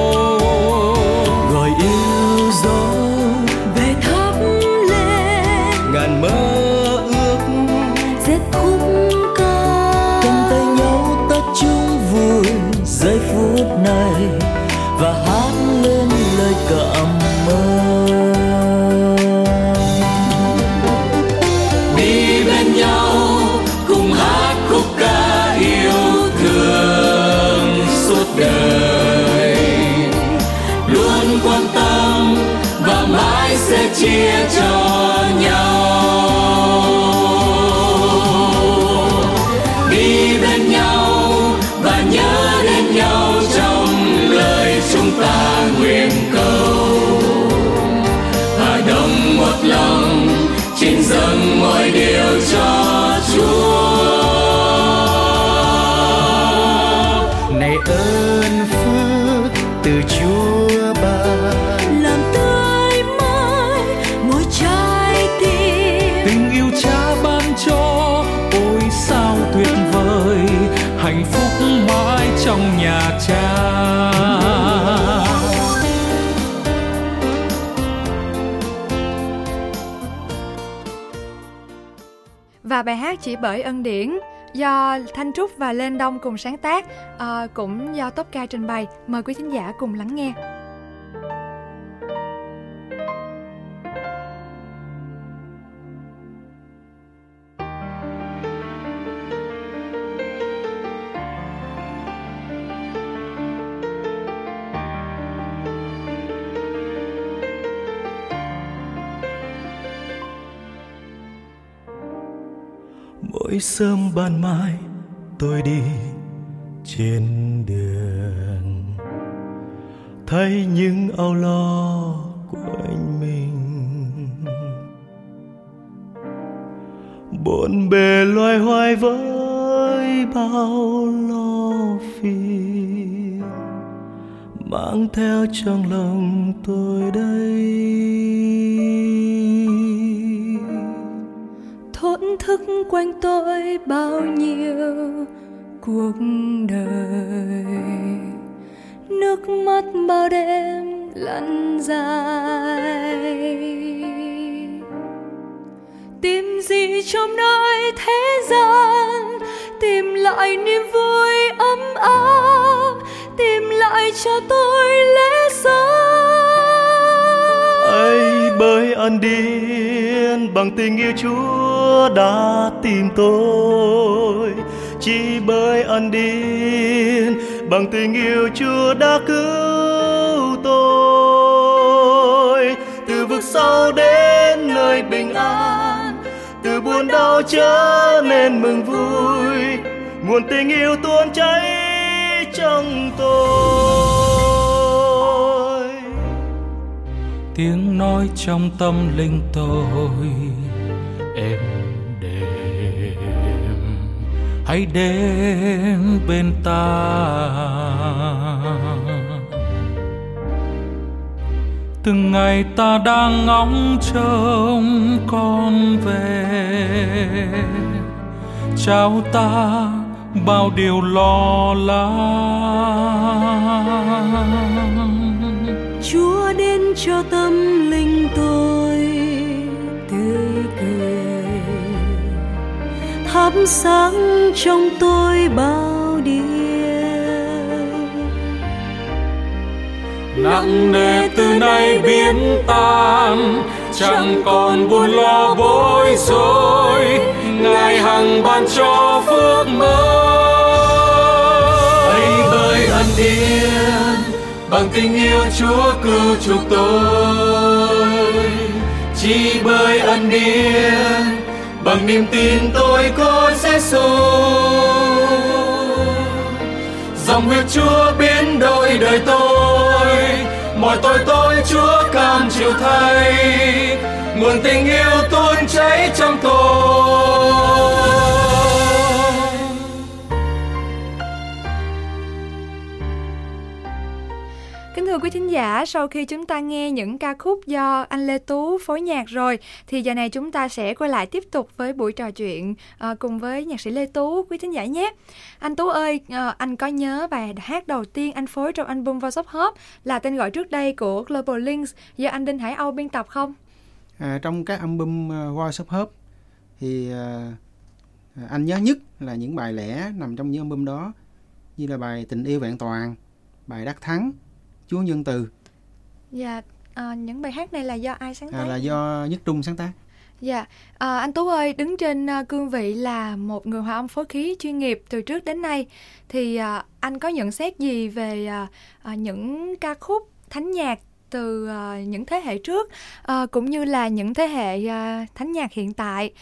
Gọi yêu dấu về thắp lên ngàn mơ ước, dệt khúc ca cầm tay nhau ta chung vui giây phút này và hát lên lời cảm ơn. Đi bên nhau cùng hát khúc ca yêu thương suốt đời, luôn quan tâm và mãi sẽ chia cho nhau. Đi bên nhau và nhớ đến nhau trong lời chúng ta nguyện cầu. Hòa đồng một lòng xin dâng mọi điều cho Chúa. này ơn phước từ Chúa ban, Làm tươi mới mỗi trái tim. Tình yêu Cha ban cho ôi sao tuyệt vời, hạnh phúc mãi trong nhà Cha. Và bài hát Chỉ Bởi Ân Điển do Thanh Trúc và Lê Anh Đông cùng sáng tác, cũng do Top Ca trình bày. Mời quý thính giả cùng lắng nghe. mỗi sớm ban mai tôi đi trên đường, thấy những âu lo quanh mình, bộn bề loay hoay với bao lo phiền, mang theo trong lòng tôi đây. Thổn thức quanh tôi bao nhiêu cuộc đời, nước mắt bao đêm lẫn dài. Tìm gì trong nơi thế gian, tìm lại niềm vui ấm áp, tìm lại cho tôi lẽ sống. Ấy bởi ân điển bằng tình yêu Chúa đã tìm tôi, chỉ bởi ân điển bằng tình yêu Chúa đã cứu tôi. Từ vực sâu đến nơi bình an, từ buồn đau trở nên mừng vui, nguồn tình yêu tuôn chảy trong tôi. Tiếng nói trong tâm linh tôi, em đêm, hãy đến bên ta. Từng ngày ta đang ngóng trông con về, trao ta bao điều lo lắng. Chúa đến cho tâm linh tôi tươi cười, thắp sáng trong tôi bao điều. Nặng nề từ nay biến tan, chẳng còn buồn lo bối rối, Ngài hằng ban cho phước mới. Ấy bởi ân điển bằng tình yêu Chúa cứu chuộc tôi, chỉ bởi ân điển bằng niềm tin tôi có Giêsu. Dòng huyết Chúa biến đổi đời tôi, mọi tội tôi Chúa cam chịu thay, nguồn tình yêu tuôn chảy trong tôi. Kính thưa quý thính giả, sau khi chúng ta nghe những ca khúc do anh Lê Tú phối nhạc rồi, thì giờ này chúng ta sẽ quay lại tiếp tục với buổi trò chuyện cùng với nhạc sĩ Lê Tú, quý thính giả nhé. Anh Tú ơi, anh có nhớ bài hát đầu tiên anh phối trong album Voice of Hope là tên gọi trước đây của Global Links do anh Đinh Hải Âu biên tập không? Trong các album Voice of Hope thì anh nhớ nhất là những bài lẻ nằm trong những album đó, như là bài Tình Yêu Vẹn Toàn, bài Đắc Thắng, Chúa Nhân Từ. Dạ, những bài hát này là do ai sáng tác? Là do Nhất Trung sáng tác. Dạ, anh Tú ơi, đứng trên cương vị là một người hòa âm phối khí chuyên nghiệp từ trước đến nay, thì anh có nhận xét gì về những ca khúc thánh nhạc từ những thế hệ trước, cũng như là những thế hệ thánh nhạc hiện tại?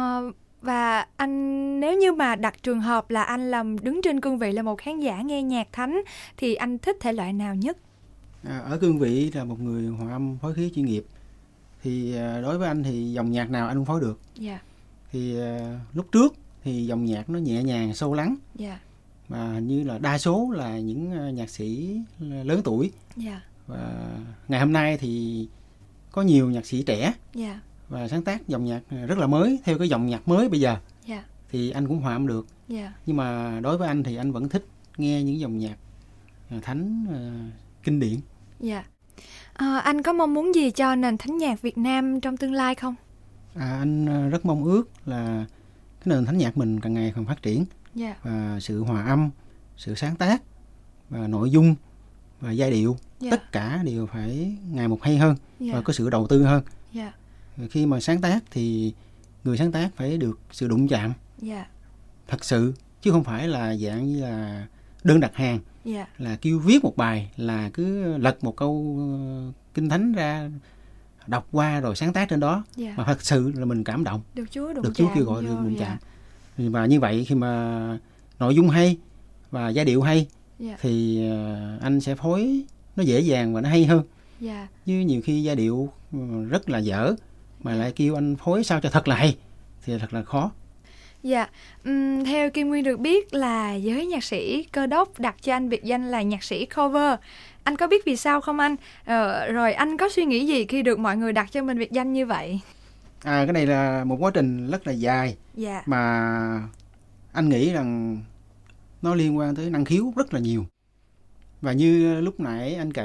Và anh, nếu như mà đặt trường hợp là anh đứng trên cương vị là một khán giả nghe nhạc thánh, thì anh thích thể loại nào nhất? Ở cương vị là một người hòa âm phối khí chuyên nghiệp, thì đối với anh thì dòng nhạc nào anh cũng phối được. Yeah. Thì lúc trước thì dòng nhạc nó nhẹ nhàng, sâu lắng. Yeah. Mà hình như là đa số là những nhạc sĩ lớn tuổi. Yeah. Và ngày hôm nay thì có nhiều nhạc sĩ trẻ. Yeah. Và sáng tác dòng nhạc rất là mới, theo cái dòng nhạc mới bây giờ. Yeah. Thì anh cũng hòa âm được. Yeah. Nhưng mà đối với anh thì anh vẫn thích nghe những dòng nhạc thánh kinh điển. Dạ. Anh có mong muốn gì cho nền thánh nhạc Việt Nam trong tương lai không? Anh rất mong ước là cái nền thánh nhạc mình càng ngày càng phát triển. Yeah. Và sự hòa âm, sự sáng tác và nội dung và giai điệu, tất cả đều phải ngày một hay hơn. Và có sự đầu tư hơn. Yeah. Khi mà sáng tác thì người sáng tác phải được sự đụng chạm thật sự, chứ không phải là dạng như là đơn đặt hàng. Là kêu viết một bài là cứ lật một câu kinh thánh ra, đọc qua rồi sáng tác trên đó. Mà thật sự là mình cảm động, được Chúa kêu gọi, được đụng chạm. Và như vậy khi mà nội dung hay và giai điệu hay thì anh sẽ phối nó dễ dàng và nó hay hơn. Chứ nhiều khi giai điệu rất là dở mà lại kêu anh phối sao cho thật là hay thì thật là khó. Dạ, theo Kim Nguyên được biết là giới nhạc sĩ Cơ Đốc đặt cho anh biệt danh là nhạc sĩ cover. Anh có biết vì sao không anh? Rồi anh có suy nghĩ gì khi được mọi người đặt cho mình biệt danh như vậy? Cái này là một quá trình rất là dài. Mà anh nghĩ rằng nó liên quan tới năng khiếu rất là nhiều. Và như lúc nãy anh kể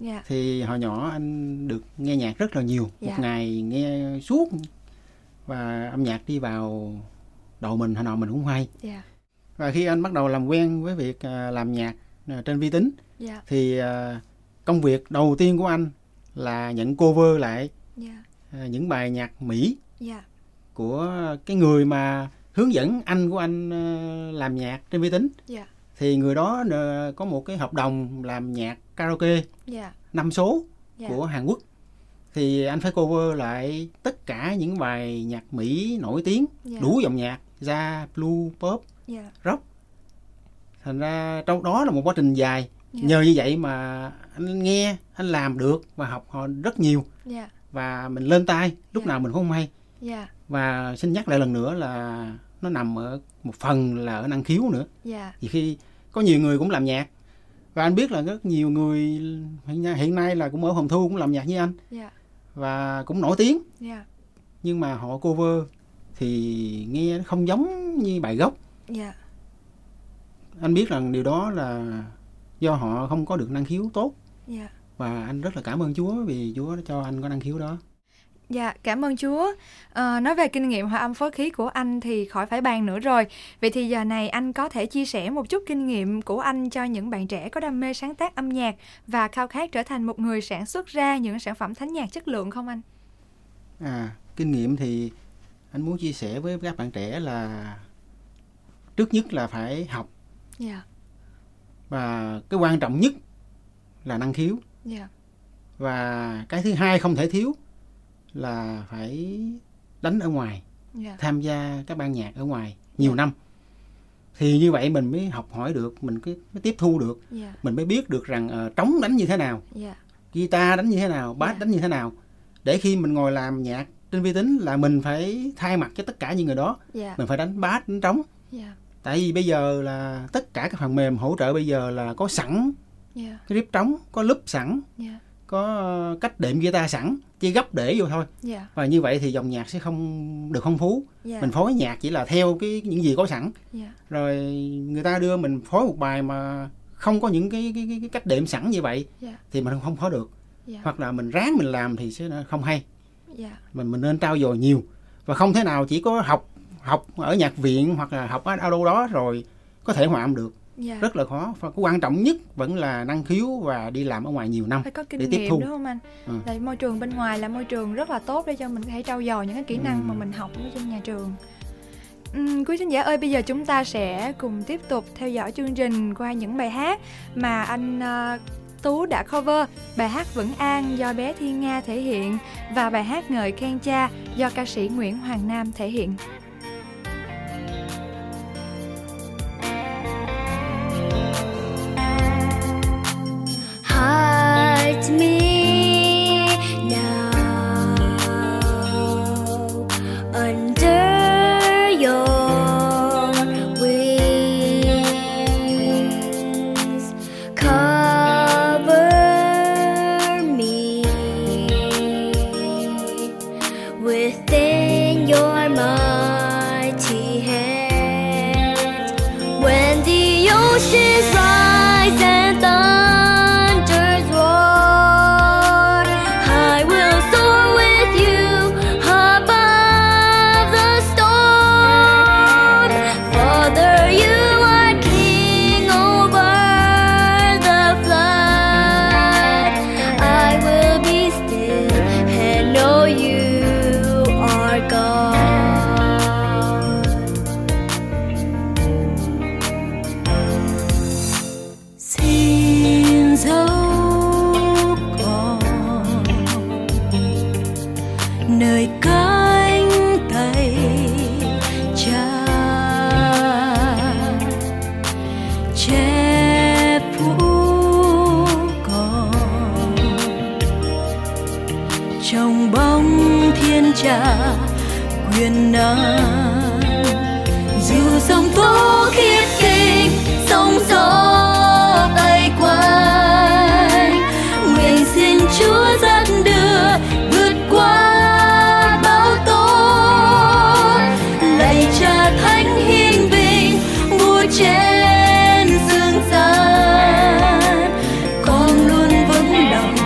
Yeah. Thì hồi nhỏ anh được nghe nhạc rất là nhiều. Yeah. Một ngày nghe suốt. Và âm nhạc đi vào đầu mình, hồi nào mình cũng hay. Yeah. Và khi anh bắt đầu làm quen với việc làm nhạc trên vi tính, Yeah. thì công việc đầu tiên của anh là nhận cover lại những bài nhạc Mỹ của cái người mà hướng dẫn anh của anh làm nhạc trên vi tính. Thì người đó có một cái hợp đồng làm nhạc karaoke 5 số của Hàn Quốc. Thì anh phải cover lại tất cả những bài nhạc Mỹ nổi tiếng, đủ dòng nhạc, jazz, blues, pop, rock. Thành ra trong đó là một quá trình dài. Nhờ như vậy mà anh nghe, anh làm được và học họ rất nhiều. Và mình lên tay, lúc nào mình cũng không hay. Và xin nhắc lại lần nữa là nó nằm ở một phần là ở năng khiếu nữa. Vì khi có nhiều người cũng làm nhạc, và anh biết là rất nhiều người hiện nay là cũng ở phòng thu cũng làm nhạc như anh, và cũng nổi tiếng. Nhưng mà họ cover thì nghe không giống như bài gốc. Anh biết rằng điều đó là do họ không có được năng khiếu tốt. Và anh rất là cảm ơn Chúa vì Chúa đã cho anh có năng khiếu đó. Dạ, cảm ơn Chúa. Nói về kinh nghiệm hòa âm phối khí của anh thì khỏi phải bàn nữa rồi. Vậy thì giờ này anh có thể chia sẻ một chút kinh nghiệm của anh cho những bạn trẻ có đam mê sáng tác âm nhạc và khao khát trở thành một người sản xuất ra những sản phẩm thánh nhạc chất lượng không anh? Kinh nghiệm thì anh muốn chia sẻ với các bạn trẻ là trước nhất là phải học. Và cái quan trọng nhất là năng khiếu. Và cái thứ hai không thể thiếu là phải đánh ở ngoài, tham gia các ban nhạc ở ngoài nhiều năm. Thì như vậy mình mới học hỏi được, mình mới tiếp thu được, mình mới biết được rằng trống đánh như thế nào, guitar đánh như thế nào, bass đánh như thế nào. Để khi mình ngồi làm nhạc trên vi tính là mình phải thay mặt cho tất cả những người đó. Mình phải đánh bass, đánh trống. Tại vì bây giờ là tất cả các phần mềm hỗ trợ bây giờ là có sẵn cái rip trống, có loop sẵn, có cách đệm guitar sẵn, chỉ gấp để vô thôi. Và như vậy thì dòng nhạc sẽ không được phong phú. Mình phối nhạc chỉ là theo những gì có sẵn. Rồi người ta đưa mình phối một bài mà không có những cái cách đệm sẵn như vậy thì mình không phối được. Hoặc là mình ráng mình làm thì sẽ không hay. Mình nên trau dồi nhiều. Và không thể nào chỉ có học ở nhạc viện hoặc là học ở đâu đó rồi có thể hòa âm được. Rất là khó. Và cái quan trọng nhất vẫn là năng khiếu và đi làm ở ngoài nhiều năm phải có kinh để nghiệm, tiếp thu, đúng không anh? Tại môi trường bên ngoài là môi trường rất là tốt để cho mình có thể trau dồi những cái kỹ năng mà mình học ở trên nhà trường. Quý thính giả ơi, bây giờ chúng ta sẽ cùng tiếp tục theo dõi chương trình qua những bài hát mà anh Tú đã cover. Bài hát Vững An do bé Thiên Nga thể hiện và bài hát Ngợi Khen Cha do ca sĩ Nguyễn Hoàng Nam thể hiện. Hide me now under your wings, cover me within your mighty hand. When the oceans rise and thunders roar, I will soar with you above the storm. Father, you are king over the flood. I will be still and know you are God. Xin dấu con nơi cánh tay Cha, che phủ con trong bóng thiên Cha quyền năng. Dù sông tố khiết kinh, sóng gió vây quanh, nguyện xin Chúa dẫn đưa vượt qua bão tố. Lạy Cha thánh hiền vinh, vua trên dương gian, con luôn vững lòng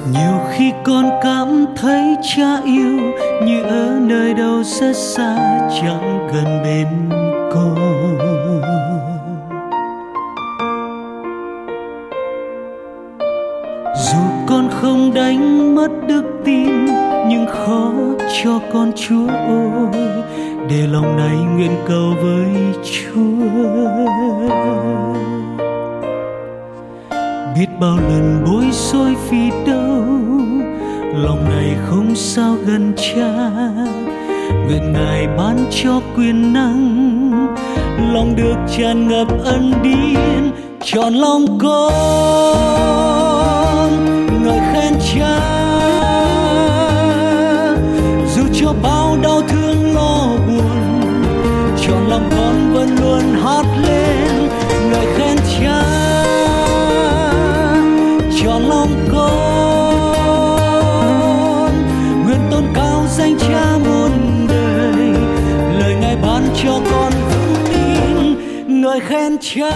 Nhiều khi con cảm thấy cha yêu như ở nơi đâu rất xa, chẳng gần bên con. Dù con không đánh mất đức tin, nhưng khó cho con Chúa ơi, để lòng này nguyện cầu với Chúa. Biết bao lần bối rối vì đâu, lòng này không sao gần Cha. Nguyện Ngài ban cho quyền năng, lòng được tràn ngập ân điển, trọn lòng con ngợi khen Cha. Dù cho bao đau thương lo buồn, trọn lòng con vẫn luôn hát lên ngợi khen Cha. Trọn lòng con nguyện tôn cao danh Cha muôn đời, lời Ngài ban cho con vững tin ngợi khen Cha.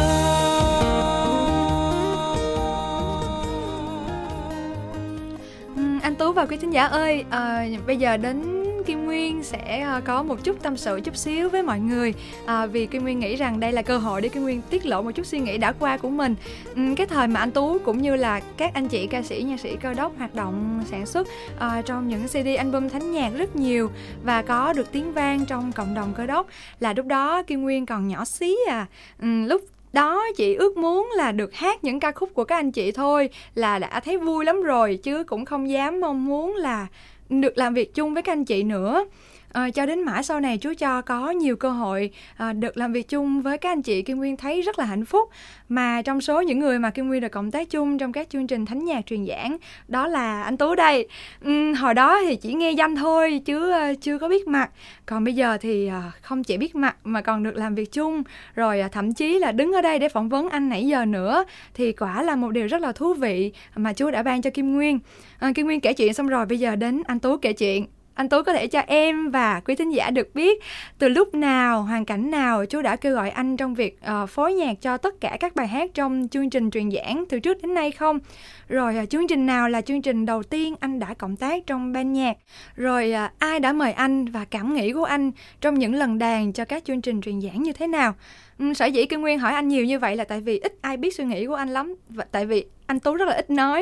Anh Tú và quý thính giả ơi, bây giờ đến Kim Nguyên sẽ có một chút tâm sự chút xíu với mọi người, vì Kim Nguyên nghĩ rằng đây là cơ hội để Kim Nguyên tiết lộ một chút suy nghĩ đã qua của mình. Cái thời mà anh Tú cũng như là các anh chị ca sĩ, nhạc sĩ Cơ Đốc hoạt động sản xuất trong những CD album thánh nhạc rất nhiều và có được tiếng vang trong cộng đồng Cơ Đốc, là lúc đó Kim Nguyên còn nhỏ xí lúc đó chị ước muốn là được hát những ca khúc của các anh chị thôi là đã thấy vui lắm rồi, chứ cũng không dám mong muốn là được làm việc chung với các anh chị nữa. Cho đến mãi sau này Chúa cho có nhiều cơ hội được làm việc chung với các anh chị, Kim Nguyên thấy rất là hạnh phúc. Mà trong số những người mà Kim Nguyên được cộng tác chung trong các chương trình thánh nhạc truyền giảng, đó là anh Tú đây. Hồi đó thì chỉ nghe danh thôi chứ chưa có biết mặt. Còn bây giờ thì không chỉ biết mặt mà còn được làm việc chung, rồi thậm chí là đứng ở đây để phỏng vấn anh nãy giờ nữa, thì quả là một điều rất là thú vị mà Chúa đã ban cho Kim Nguyên. Kim Nguyên kể chuyện xong rồi, bây giờ đến anh Tú kể chuyện. Anh Tú có thể cho em và quý thính giả được biết từ lúc nào, hoàn cảnh nào Chúa đã kêu gọi anh trong việc phối nhạc cho tất cả các bài hát trong chương trình truyền giảng từ trước đến nay không? Rồi chương trình nào là chương trình đầu tiên anh đã cộng tác trong ban nhạc? Rồi ai đã mời anh và cảm nghĩ của anh trong những lần đàn cho các chương trình truyền giảng như thế nào? Sở dĩ Kim Nguyên hỏi anh nhiều như vậy là tại vì ít ai biết suy nghĩ của anh lắm, và tại vì anh Tú rất là ít nói.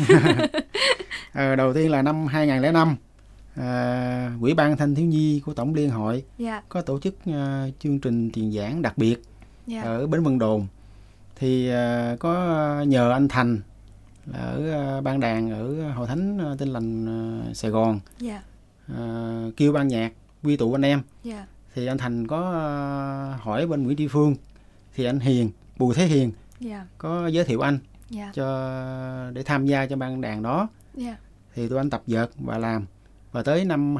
Đầu tiên là năm 2005. Ủy ban Thanh thiếu nhi của Tổng Liên hội có tổ chức chương trình truyền giảng đặc biệt ở Bến Vân Đồn. Thì có nhờ anh Thành là ở ban đàn ở Hội Thánh Tin Lành Sài Gòn kêu ban nhạc quy tụ anh em. Thì anh Thành có hỏi bên Nguyễn Tri Phương, thì anh Hiền, Bùi Thế Hiền có giới thiệu anh để tham gia cho ban đàn đó. Thì tụi anh tập dượt và làm. Và tới năm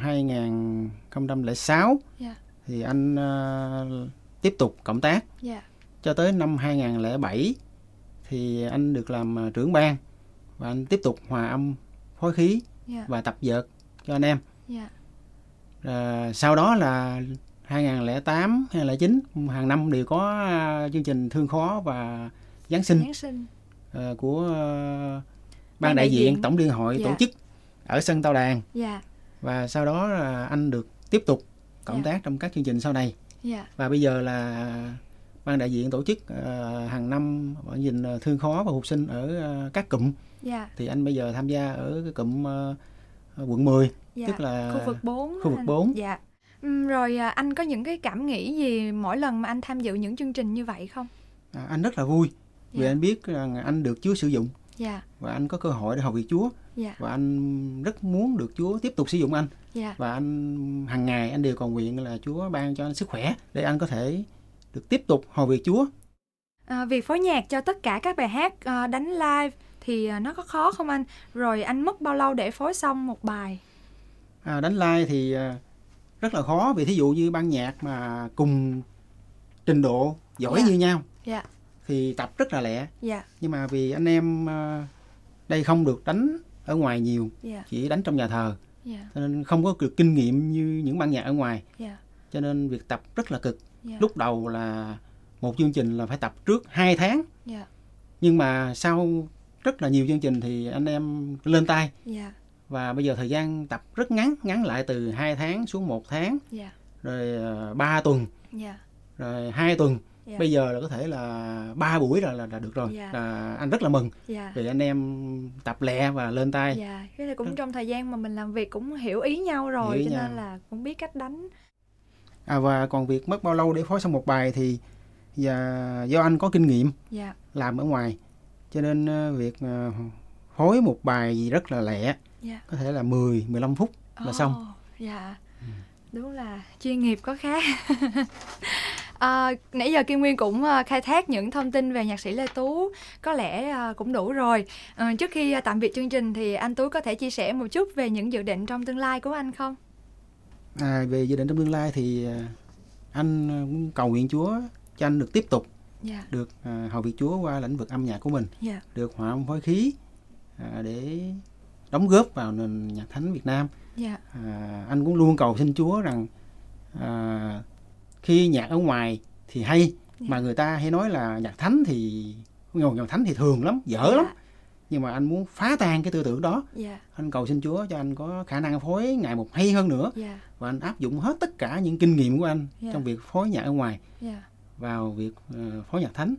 2006 thì anh tiếp tục cộng tác. Cho tới năm 2007 thì anh được làm trưởng ban và anh tiếp tục hòa âm, phối khí và tập dượt cho anh em. Sau đó là 2008, 2009 hàng năm đều có chương trình Thương Khó và Giáng sinh của ban đại diện Tổng Liên hội tổ chức ở sân Tao Đàn. Và sau đó là anh được tiếp tục cộng tác trong các chương trình sau này. Và bây giờ là ban đại diện tổ chức hàng năm chương trình Thương Khó và Phục Sinh ở các cụm. Thì anh bây giờ tham gia ở cái cụm quận 10, tức là khu vực 4. Khu vực 4. Rồi anh có những cái cảm nghĩ gì mỗi lần mà anh tham dự những chương trình như vậy không? Anh rất là vui vì anh biết rằng anh được Chúa sử dụng. Và anh có cơ hội để học việc Chúa. Và anh rất muốn được Chúa tiếp tục sử dụng anh. Và anh hàng ngày anh đều cầu nguyện là Chúa ban cho anh sức khỏe để anh có thể được tiếp tục hầu việc Chúa. Việc phối nhạc cho tất cả các bài hát đánh live thì nó có khó không anh? Rồi anh mất bao lâu để phối xong một bài? Đánh live thì rất là khó, vì thí dụ như ban nhạc mà cùng trình độ giỏi như nhau thì tập rất là lẹ. Nhưng mà vì anh em đây không được đánh ở ngoài nhiều, chỉ đánh trong nhà thờ, cho nên không có được kinh nghiệm như những ban nhạc ở ngoài. Cho nên việc tập rất là cực. Lúc đầu là một chương trình là phải tập trước 2 tháng. Nhưng mà sau rất là nhiều chương trình thì anh em lên tay. Và bây giờ thời gian tập rất ngắn lại từ 2 tháng xuống 1 tháng, rồi 3 tuần, rồi 2 tuần. Bây giờ là có thể là 3 buổi là được rồi. Là anh rất là mừng vì anh em tập lẹ và lên tay. Cái này cũng trong thời gian mà mình làm việc cũng hiểu ý nhau rồi, cho nên là cũng biết cách đánh. Và còn việc mất bao lâu để phối xong một bài thì do anh có kinh nghiệm làm ở ngoài, cho nên việc phối một bài gì rất là lẹ, có thể là 10-15 phút là xong. Đúng là chuyên nghiệp có khác. Nãy giờ Kim Nguyên cũng khai thác những thông tin về nhạc sĩ Lê Tú có lẽ cũng đủ rồi. Trước khi tạm biệt chương trình thì anh Tú có thể chia sẻ một chút về những dự định trong tương lai của anh không? Về dự định trong tương lai thì anh cũng cầu nguyện Chúa cho anh được tiếp tục được hầu việc Chúa qua lĩnh vực âm nhạc của mình, được hòa âm phối khí để đóng góp vào nền nhạc thánh Việt Nam. Anh cũng luôn cầu xin Chúa rằng khi nhạc ở ngoài thì hay, mà người ta hay nói là nhạc thánh thì thường lắm, dở lắm. Nhưng mà anh muốn phá tan cái tư tưởng đó. Anh cầu xin Chúa cho anh có khả năng phối ngày một hay hơn nữa. Và anh áp dụng hết tất cả những kinh nghiệm của anh trong việc phối nhạc ở ngoài vào việc phối nhạc thánh.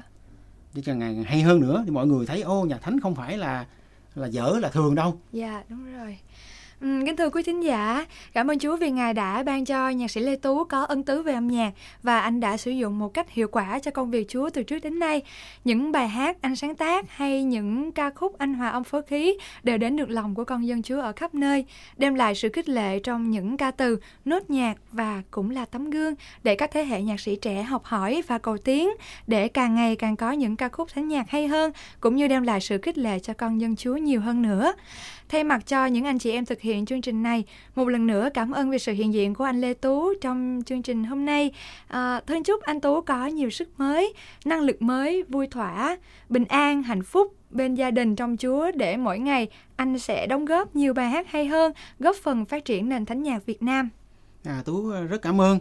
Để cho ngày hay hơn nữa thì mọi người thấy nhạc thánh không phải là dở, là thường đâu. Đúng rồi. Kính thưa quý thính giả, cảm ơn Chúa vì Ngài đã ban cho nhạc sĩ Lê Tú có ân tứ về âm nhạc và anh đã sử dụng một cách hiệu quả cho công việc Chúa từ trước đến nay. Những bài hát anh sáng tác hay những ca khúc anh hòa âm phối khí đều đến được lòng của con dân Chúa ở khắp nơi, đem lại sự khích lệ trong những ca từ, nốt nhạc và cũng là tấm gương để các thế hệ nhạc sĩ trẻ học hỏi và cầu tiến để càng ngày càng có những ca khúc thánh nhạc hay hơn, cũng như đem lại sự khích lệ cho con dân Chúa nhiều hơn nữa. Thay mặt cho những anh chị em thực hiện chương trình này, một lần nữa cảm ơn vì sự hiện diện của anh Lê Tú trong chương trình hôm nay. Thân chúc anh Tú có nhiều sức mới, năng lực mới, vui thỏa, bình an, hạnh phúc bên gia đình trong Chúa, để mỗi ngày anh sẽ đóng góp nhiều bài hát hay hơn, góp phần phát triển nền thánh nhạc Việt Nam. Tú rất cảm ơn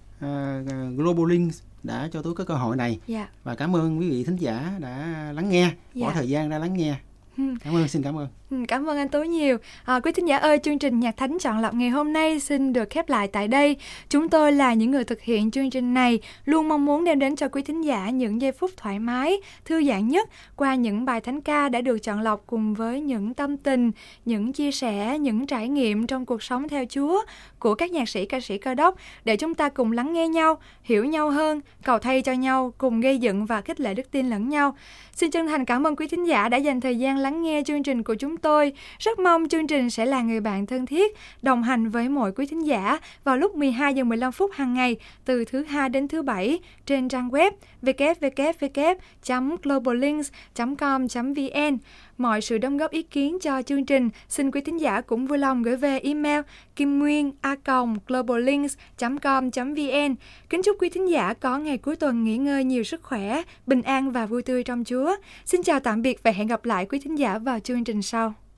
Global Links đã cho Tú cái cơ hội này. Và cảm ơn quý vị thính giả đã lắng nghe, bỏ thời gian ra lắng nghe. Xin cảm ơn. Cảm ơn anh Tú nhiều. Quý thính giả ơi, chương trình Nhạc Thánh Chọn Lọc ngày hôm nay xin được khép lại tại đây. Chúng tôi là những người thực hiện chương trình này, luôn mong muốn đem đến cho quý thính giả những giây phút thoải mái, thư giãn nhất qua những bài thánh ca đã được chọn lọc cùng với những tâm tình, những chia sẻ, những trải nghiệm trong cuộc sống theo Chúa của các nhạc sĩ, ca sĩ Cơ Đốc, để chúng ta cùng lắng nghe nhau, hiểu nhau hơn, cầu thay cho nhau, cùng gây dựng và khích lệ đức tin lẫn nhau. Xin chân thành cảm ơn quý thính giả đã dành thời gian lắng nghe chương trình của chúng tôi. Rất mong chương trình sẽ là người bạn thân thiết, đồng hành với mỗi quý thính giả vào lúc 12:15 hàng ngày từ thứ Hai đến thứ Bảy trên trang web www.globallinks.com.vn. Mọi sự đóng góp ý kiến cho chương trình, xin quý thính giả cũng vui lòng gửi về email kimnguyên@globallinks.com.vn. Kính chúc quý thính giả có ngày cuối tuần nghỉ ngơi nhiều sức khỏe, bình an và vui tươi trong Chúa. Xin chào tạm biệt và hẹn gặp lại quý thính giả vào chương trình sau.